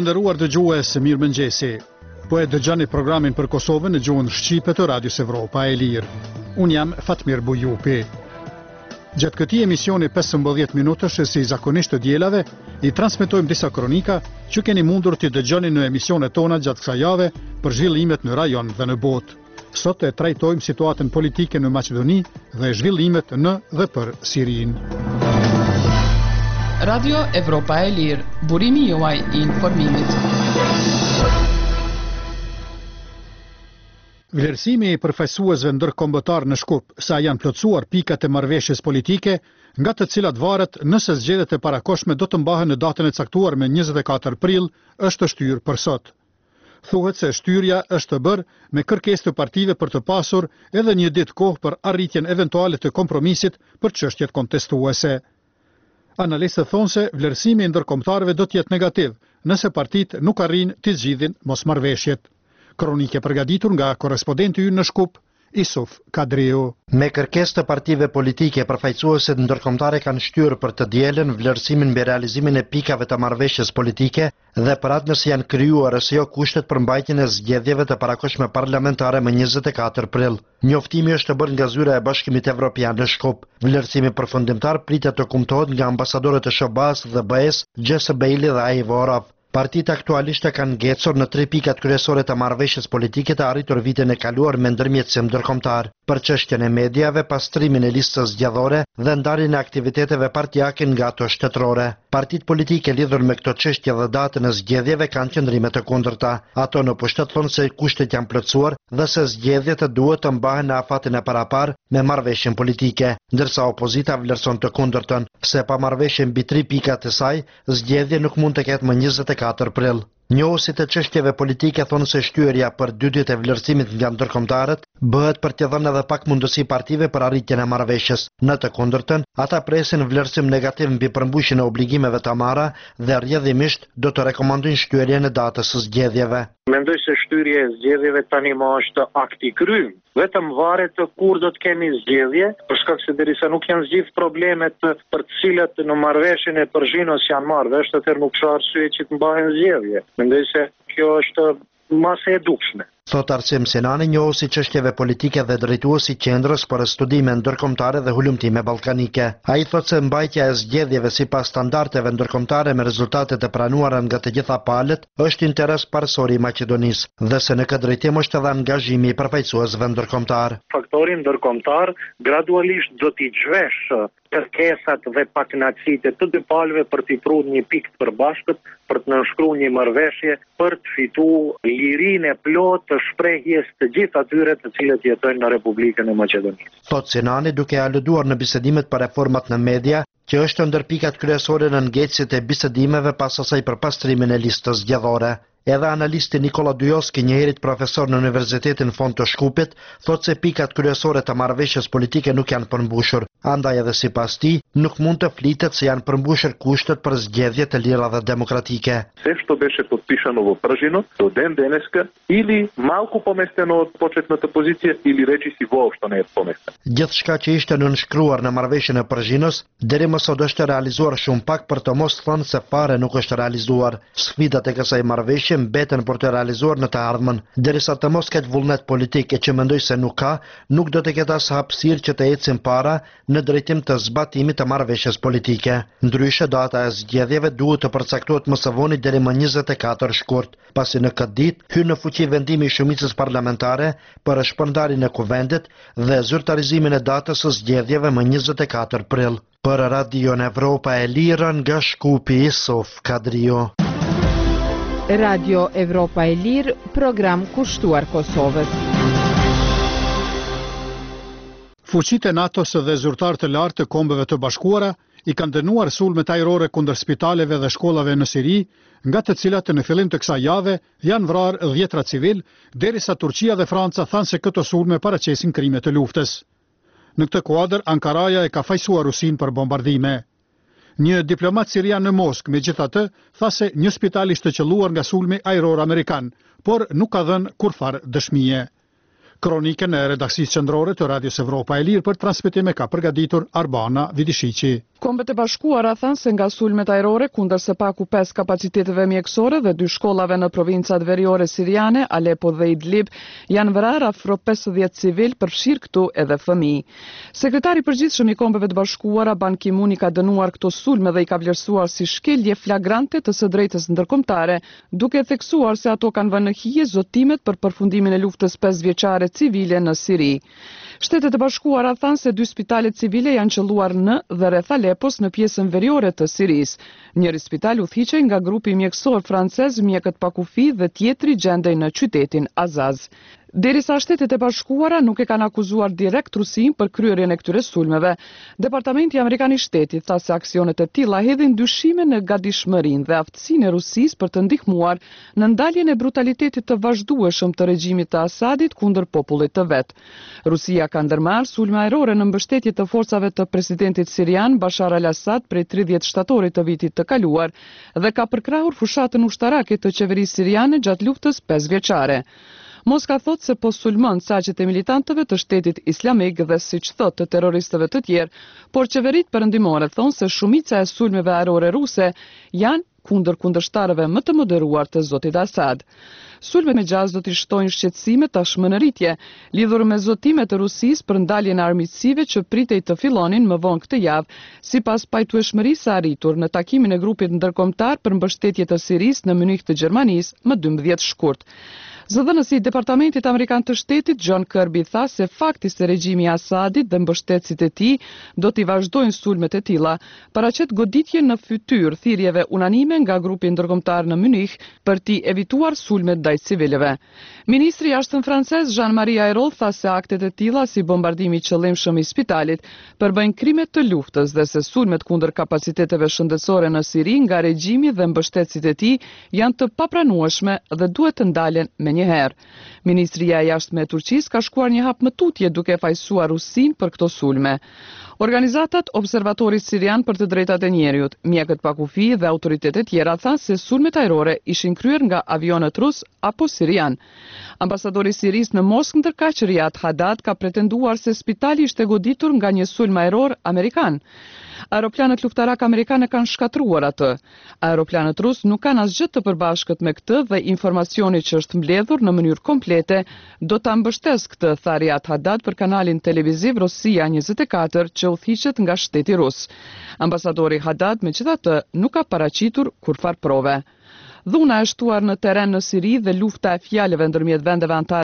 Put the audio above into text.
Të nderuar dëgjues, mirëmëngjesi. Po e dëgjoni programin për Kosovën në gjuhën shqipe të Radios Evropa e Lirë. Unë jam Fatmir Bujupi. Gjatë këtij emisioni 15 minutësh si zakonisht të dielave, i transmetojmë disa kronika që keni mundur t'i dëgjoni në emisionet tona gjatë kësaj jave për zhvillimet në rajon dhe në botë. Sot e trajtojmë situatën politike në Maqedoni dhe zhvillimet në dhe për Sirinë. Radio Evropa e Lirë, burimi juaj I informimit. Vlerësimi I përfaqësuesve ndërkombëtar në Shkup sa janë plotësuar pikat e marrëveshjes politike, nga të cilat varet nëse zgjedhjet e parakohshme do të mbahen në datën e caktuar me 24 prill, është shtyrë për sot. Thuhet se shtyrja është bërë me kërkesë të partive për të pasur edhe një ditë kohë për arritjen eventuale të kompromisit për çështjet kontestuese. Analistët thonë se vlerësimi I ndërkombëtarëve do të jetë negativ nëse partitë nuk arrijnë të zgjidhin mosmarrveshjet. Kronike përgatitur nga korrespondenti ynë në Shkup, Isuf Kadriu. Me kërkesë të partive politike, përfaqësuesit ndërkombëtare kanë shtyrë për të dielën vlerësimin mbi realizimin e pikave të marrëveshjes politike dhe për atë nëse janë krijuar ose jo kushtet për mbajtjen e zgjedhjeve të parakohshme parlamentare më 24 prill. Njoftimi është bërë nga zyra e Bashkimit Evropian në Shkup. Vlerësimi përfundimtar pritet të kumtohet nga ambasadorët e SBA-s dhe BE-s, Gjese Bejli dhe Aivorov. Partitë aktualisht kanë ngecur në 3 pikat kryesore të marrëveshjes politike të arritur vitin e kaluar me ndërmjetësim ndërkombëtar, për çështjen e mediave, pastrimin e listës zgjedhore dhe ndarjen e aktiviteteve partijake nga ato shtetërore. Partitë politike lidhur me këto çështje dhe datën e zgjedhjeve kanë qëndrime të kundërta. Ato në pushtet thonë se kushtet janë plotësuar dhe se zgjedhjet duhet të mbahen në afatin e parapar me marrëveshjen politike, ndërsa opozita vlerëson të kundërtën, se pa marrëveshje mbi 3 pikat e saj, zgjedhja nuk mund të ketë më 24 prill. Njohësit e çështjeve politike thonë se shtyrja për 2 ditë e vlerësimit nga ndërkombëtarët bëhet për të dhënë edhe pak mundësi partive për arritjen e marrëveshjes. Në të kundërtën, ata presin vlerësim negativ mbi përmbushjen e obligimeve të marra dhe rrjedhimisht do të rekomandojnë shtyrjen e datës së zgjedhjeve. Mendoj se shtyrja e zgjedhjeve tani më është akt I kryer. Vetëm varet kur do të kemi zgjedhje, për shkak se derisa nuk janë zgjidhur problemet për të cilat në marrëveshjen e Përzhinos janë marrë vesh, atëherë nuk ka arsye që të mbahen zgjedhje. Mendoj se kjo është masë e dukshme. Thot Arsim Sinani, njohësi çështjeve politike dhe drejtuesi Qendrës për studime ndërkombëtare dhe hulumtime ballkanike. Ai thot se mbajtja e zgjedhjeve sipas standardeve ndërkombëtare me rezultate të pranuara nga të gjitha palët është interes parësor I Maqedonisë dhe se në këtë drejtim është edhe angazhimi I përfaqësuesve ndërkombëtar. Faktori ndërkombëtar gradualisht do t'i zhvesh kërkesat dhe pakënaqësitë të dy palëve për t'i pruar një pikë të përbashkët, për të nënshkruar një marrëveshje, për të fituar lirinë e plotë të shprehjes të gjithë atyre të cilët jetojnë në Republikën e Maqedonisë. Thot Sinani duke aluduar në bisedimet për reformat në media, që është ndër pikat kryesore në ngecjet e bisedimeve pas asaj për pastrimin e listës zgjedhore. Edhe analisti Nikola Dujoski, njëherit profesor në Universitetin Fond të Shkupit, thot se pikat kryesore të marrëveshjes politike nuk janë përmbushur. Andaj edhe sipas tij, nuk mund të flitet se janë përmbushur kushtet për zgjedhje të lira dhe demokratike. Се што беше подпишано во Пржино до ден денеска или малку поместено од почетната позиција или речиси воопшто не е поместено. Gjithçka që ishte nënshkruar në marrëveshjen e Përzhinos, deri më sot është realizuar shumë pak për të mos thënë se fare nuk është realizuar. Sfidat e kësaj marrëveshje mbeten për të realizuar në të ardhmen, derisa të mos ketë vullnet politik e që mendoj se nuk ka, nuk do të ketë as hapësirë që të ecin para në drejtim të zbatimit të marrëveshjes politike. Ndryshe, data e zgjedhjeve duhet të përcaktohet më së voni deri më 24 shkurt, pasi në këtë ditë hyn në fuqi vendimi I shumicës parlamentare për shpërndarjen e kuvendit dhe zyrtarizimin e datës së zgjedhjeve më 24 prill. Për Radio Evropa e Lirë nga Shkupi, Isuf Kadriu. Radio Evropa e Lirë, program kushtuar Kosovës. Fuqitë e NATO-s dhe zyrtarë të lartë të Kombeve të Bashkuara I kanë dënuar sulmet ajrore kundër spitaleve dhe shkollave në Siri, nga të cilat në fillim të kësaj jave janë vrarë 10 civil, derisa Turqia dhe Franca thanë se këto sulme paraqesin krime të luftës. Në këtë kuadër, Ankaraja e ka fajsuar Rusin për bombardime. Një diplomat sirian në Moskë, megjithatë, tha se një spital ishte qelluar nga sulmi ajror amerikan, por nuk ka dhënë kurfar dëshmie. Kronikën e redaksisë qendrore të Radios Evropa e Lirë për transmetim e ka përgatitur Arbana Vidishiqi. Kombet e Bashkuara thanë se nga sulmet ajrore kundër së paku 5 kapaciteteve mjekësore dhe 2 shkollave në provincat veriore siriane, Aleppo dhe Idlib, janë vrarë afro 50 civil, përfshirë këtu edhe fëmijë. Sekretari i përgjithshëm i Kombeve të Bashkuara Ban Ki-moon i ka dënuar këto sulme dhe i ka vlerësuar si shkelje flagrante të së drejtës ndërkombëtare, duke theksuar se ato kanë vënë në hije zotimet për përfundimin e luftës 5 vjeçare civile në Siri. Shtetet e Bashkuara thanë se 2 spitale civile janë qelluar në dhe rreth Aleppos në pjesën veriore të Sirisë. Njëri spital udhëhiqej nga grupi mjekësor francez Mjekët pa kufi dhe tjetri gjendej në qytetin Azaz. Derisa Shtetet e Bashkuara nuk e kanë akuzuar direkt Rusinë për kryerjen e këtyre sulmeve, Departamenti Amerikan i Shtetit tha se aksionet e tilla hedhin dyshime në gatishmërinë dhe aftësinë e Rusisë për të ndihmuar në ndaljen e brutalitetit të vazhdueshëm të regjimit të Asadit kundër popullit të vet. Rusia ka ndërmarrë sulme ajrore në mbështetje të forcave të presidentit sirian Bashar al-Assad prej 30 shtatorit të vitit të kaluar dhe ka përkrahur fushatën ushtarake të qeverisë siriane gjatë luftës 5 vjeçare. Moska thot se po sulmon saqet e militantëve të Shtetit Islamik dhe siç thot të terroristëve të tjerë, por qeveritë perëndimore thonë se shumica e sulmeve ajrore ruse janë kundër kundërshtarëve më të moderuar të zotit Asad. Sulmet me gjaz do t'i shtojnë shqetësime tashmë në rritje, lidhur me zotimet e Rusisë për ndaljen e armiqësive që pritej të fillonin më vonë këtë javë, sipas pajtueshmërisë së arritur në takimin e grupit ndërkombëtar për mbështetje të Sirisë në Munich të Gjermanisë më 12 shkurt. Zëdhënësi i Departamentit Amerikan të Shtetit John Kirby tha se fakti se regjimi i Asadit dhe mbështetësit e tij do t'i vazhdojnë sulmet e tilla, paraqet goditje në fytyrë thirrjeve unanime nga grupi ndërkombëtar në Munich për t'i evituar sulmet ndaj civilëve. Ministri i Jashtëm francez Jean-Marie Ayrault tha se aktet e tilla si bombardimi i qëllimshëm i spitalit përbëjnë krime të luftës dhe se sulmet kundër kapaciteteve shëndetësore në Siri nga regjimi dhe mbështetësit e tij janë të papranueshme dhe duhet të ndalen menjëherë. Ministria e Jashtme e Turqisë ka shkuar një hap më tutje duke fajsuar Rusinë për këto sulme. Organizatat Observatorit Sirian për të drejtat e njerëzit, Mjekët pa kufi dhe autoritetet tjera thanë se sulmet ajrore ishin kryer nga avionët rus apo sirian. Ambasadori i Sirisë në Moskë ndërkaq Riyad Haddad ka pretenduar se spitali ishte goditur nga një sulm ajror amerikan. Aeroplanet luftarak amerikane kanë shkatruar atë. Aeroplanet rus nuk kanë asgjë të përbashkët me këtë dhe informacioni që është mbledhur në mënyrë komplete do ta mbështesë këtë, tha Riyad Haddad për kanalin televiziv Rosia 24 që udhëhiqet nga shteti rus. Ambasadori Haddad megjithatë nuk ka paraqitur kurfar prove. Dhuna e shtuar në terren në Siri dhe lufta e fjalëve ndërmjet vendeve anëtare